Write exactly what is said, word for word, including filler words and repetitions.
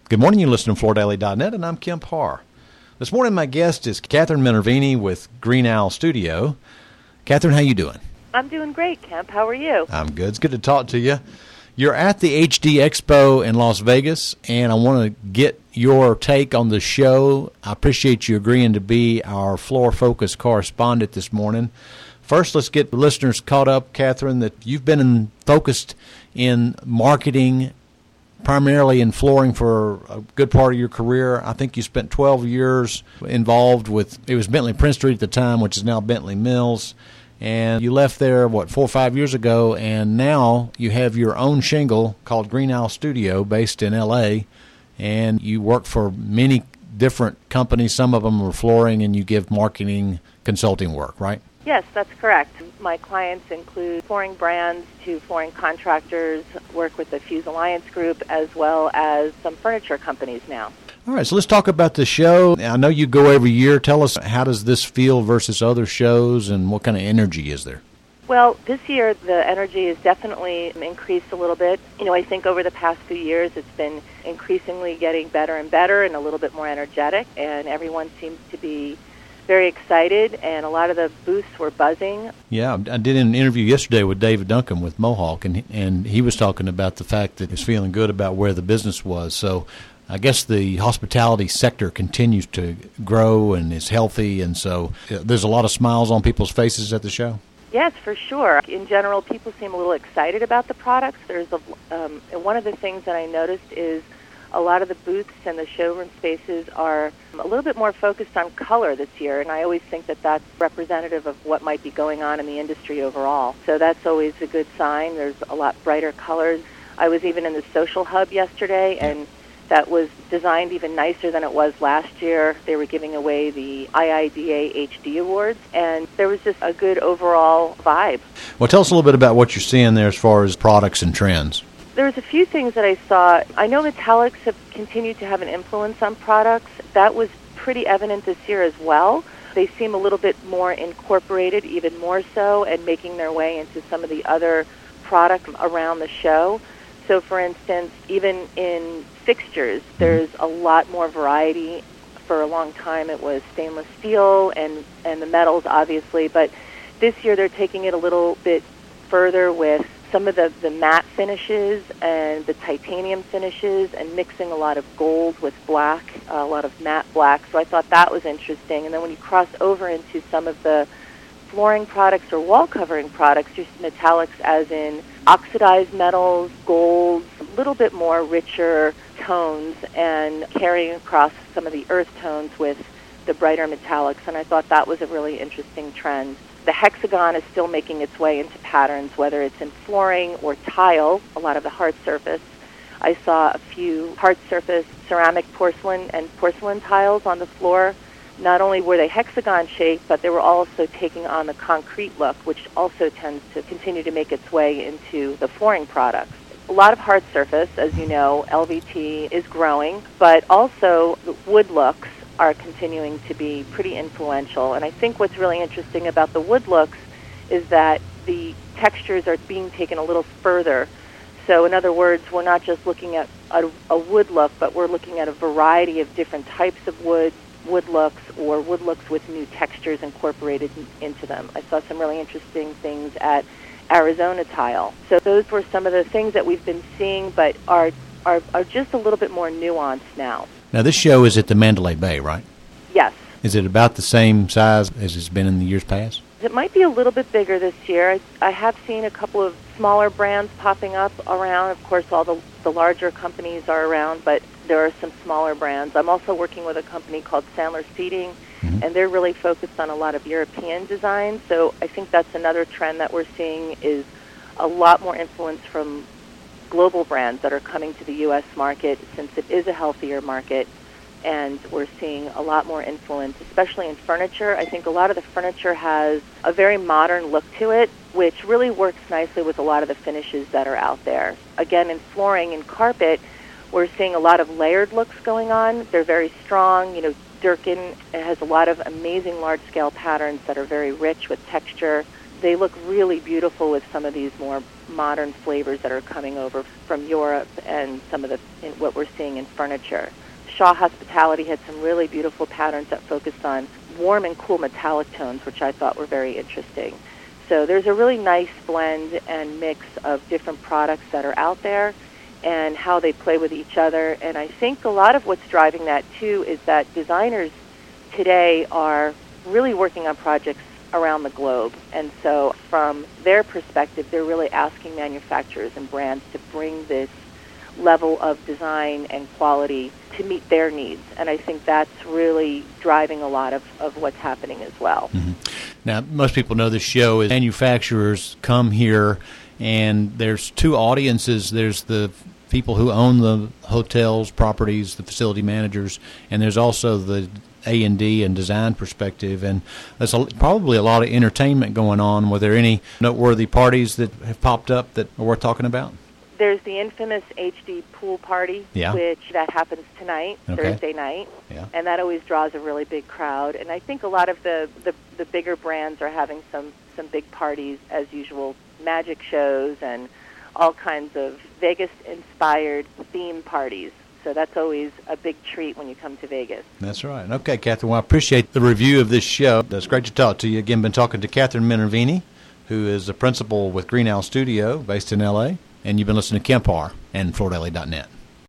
Good morning. You listen to Florida Daily dot net, and I'm Kim Parr. This morning, my guest is Catherine Minervini with Green Owl Studio. Catherine, how you doing? I'm doing great, Kemp. How are you? I'm good. It's good to talk to you. You're at the H D Expo in Las Vegas, and I want to get your take on the show. I appreciate you agreeing to be our floor focus correspondent this morning. First, let's get the listeners caught up, Catherine, that you've been in, focused in marketing, primarily in flooring for a good part of your career. I think you spent twelve years involved with, it was Bentley Prince Street at the time, which is now Bentley Mills. And you left there, what, four or five years ago, and now you have your own shingle called Green Owl Studio based in L A, and you work for many different companies. Some of them are flooring, and you give marketing consulting work, right? Yes, that's correct. My clients include flooring brands to flooring contractors, work with the Fuse Alliance Group, as well as some furniture companies now. All right, so let's talk about the show. I know you go every year. Tell us, how does this feel versus other shows, and what kind of energy is there? Well, this year the energy has definitely increased a little bit. You know, I think over the past few years it's been increasingly getting better and better and a little bit more energetic, and everyone seems to be very excited, and a lot of the booths were buzzing. Yeah, I did an interview yesterday with David Duncan with Mohawk, and and he was talking about the fact that he's feeling good about where the business was. So I guess the hospitality sector continues to grow and is healthy, and so there's a lot of smiles on people's faces at the show. Yes, for sure. In general, people seem a little excited about the products. There's a, um, one of the things that I noticed is a lot of the booths and the showroom spaces are a little bit more focused on color this year, and I always think that that's representative of what might be going on in the industry overall. So that's always a good sign. There's a lot brighter colors. I was even in the social hub yesterday, and that was designed even nicer than it was last year. They were giving away the I I D A H D Awards, and there was just a good overall vibe. Well, tell us a little bit about what you're seeing there as far as products and trends. There was a few things that I saw. I know metallics have continued to have an influence on products. That was pretty evident this year as well. They seem a little bit more incorporated, even more so, and making their way into some of the other products around the show. So, for instance, even in fixtures, there's a lot more variety. For a long time, it was stainless steel and, and the metals, obviously, but this year they're taking it a little bit further with some of the, the matte finishes and the titanium finishes, and mixing a lot of gold with black, uh, a lot of matte black. So I thought that was interesting. And then when you cross over into some of the flooring products or wall covering products, just metallics as in oxidized metals, golds, a little bit more richer tones, and carrying across some of the earth tones with the brighter metallics. And I thought that was a really interesting trend. The hexagon is still making its way into patterns, whether it's in flooring or tile, a lot of the hard surface. I saw a few hard surface ceramic porcelain and porcelain tiles on the floor. Not only were they hexagon shaped, but they were also taking on the concrete look, which also tends to continue to make its way into the flooring products. A lot of hard surface, as you know, L V T is growing, but also the wood looks are continuing to be pretty influential. And I think what's really interesting about the wood looks is that the textures are being taken a little further. So in other words, we're not just looking at a, a wood look, but we're looking at a variety of different types of wood, wood looks, or wood looks with new textures incorporated in, into them. I saw some really interesting things at Arizona Tile. So those were some of the things that we've been seeing, but are are, are just a little bit more nuanced now. Now, this show is at the Mandalay Bay, right? Yes. Is it about the same size as it's been in the years past? It might be a little bit bigger this year. I, I have seen a couple of smaller brands popping up around. Of course, all the, the larger companies are around, but there are some smaller brands. I'm also working with a company called Sandler Seating, mm-hmm. and they're really focused on a lot of European design. So I think that's another trend that we're seeing, is a lot more influence from global brands that are coming to the U S market, since it is a healthier market, and we're seeing a lot more influence, especially in furniture. I think a lot of the furniture has a very modern look to it, which really works nicely with a lot of the finishes that are out there. Again, in flooring and carpet, we're seeing a lot of layered looks going on. They're very strong. You know, Durkin has a lot of amazing large-scale patterns that are very rich with texture. They look really beautiful with some of these more modern flavors that are coming over from Europe and some of the in what we're seeing in furniture. Shaw Hospitality had some really beautiful patterns that focused on warm and cool metallic tones, which I thought were very interesting. So there's a really nice blend and mix of different products that are out there and how they play with each other. And I think a lot of what's driving that, too, is that designers today are really working on projects around the globe. And so from their perspective, they're really asking manufacturers and brands to bring this level of design and quality to meet their needs. And I think that's really driving a lot of, of what's happening as well. Mm-hmm. Now, most people know the show is manufacturers come here, and there's two audiences. There's the people who own the hotels, properties, the facility managers, and there's also the A and D and design perspective. And there's a, probably a lot of entertainment going on. Were there any noteworthy parties that have popped up that are worth talking about? There's the infamous H D pool party, yeah. which that happens tonight, okay. Thursday night, yeah. and that always draws a really big crowd. And I think a lot of the, the, the bigger brands are having some, some big parties, as usual, magic shows and all kinds of Vegas-inspired theme parties. So that's always a big treat when you come to Vegas. That's right. Okay, Catherine, well, I appreciate the review of this show. It's great to talk to you. Again, been talking to Catherine Minervini, who is the principal with Green Owl Studio based in L A, and you've been listening to Kempar and Florida L A dot net.